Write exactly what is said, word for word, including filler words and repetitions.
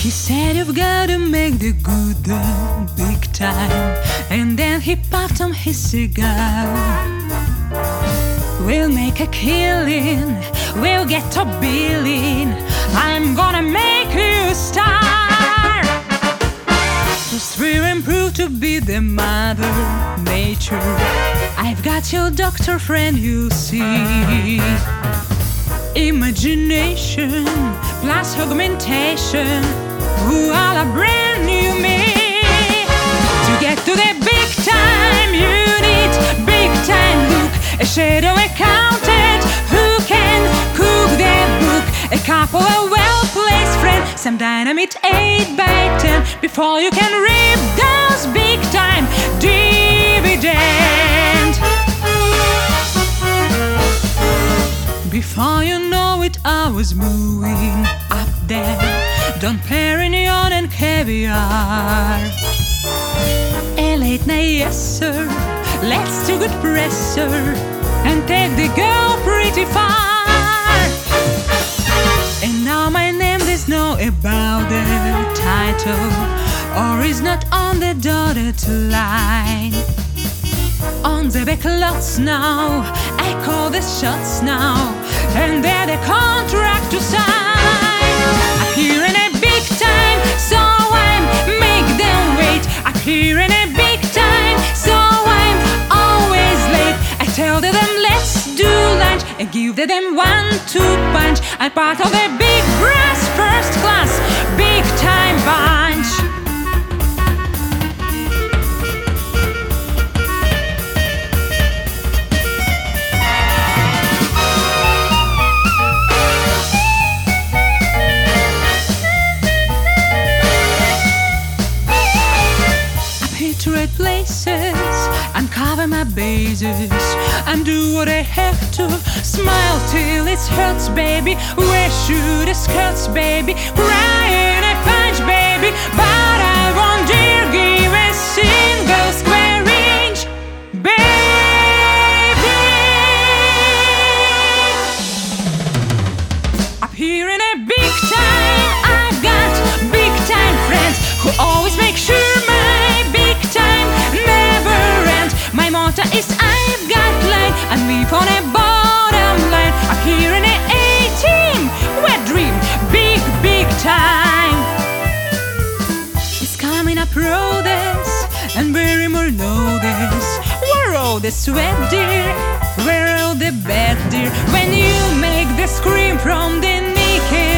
He said you've gotta make the good the big time, and then he puffed on his cigar. We'll make a killing, we'll get a billing, I'm gonna make you a star. Just thrill and prove to be the mother nature. I've got your doctor friend, you see. Imagination plus augmentation, ooh, all a brand new me. To get to the big time, you need big time look. A shadow accountant who can cook the book. A couple of well-placed friends, some dynamite eight by ten. Before you can reap those big time dividends. Before you know it, I was moving up there, Don Perignon and caviar. A late night, yes sir, let's do good press sir, and take the girl pretty far. And now my name there's no about the title, or is not on the dotted line. On the back lots now, I call the shots now, and they're the contract to sign. I'm here in a big time, so I'm make them wait. I'm here in a big time, so I'm always late. I tell them let's do lunch, and give them one two punch. I'm part of the big brass first class big time bunch. Right places, uncover my bases, and do what I have to. Smile till it hurts, baby. Wear shoot skirts, baby. Cry in a punch, baby. But I won't dare give a single square inch, baby. Up here in a big time, I've got big time friends who always make sure my motto is I've got light, and live on a bottom line. I'm here in a A-team, wet dream, big, big time. It's coming up, roll this, and very more know this. We're all the sweat, dear, we're all the bad, dear. When you make the scream from the naked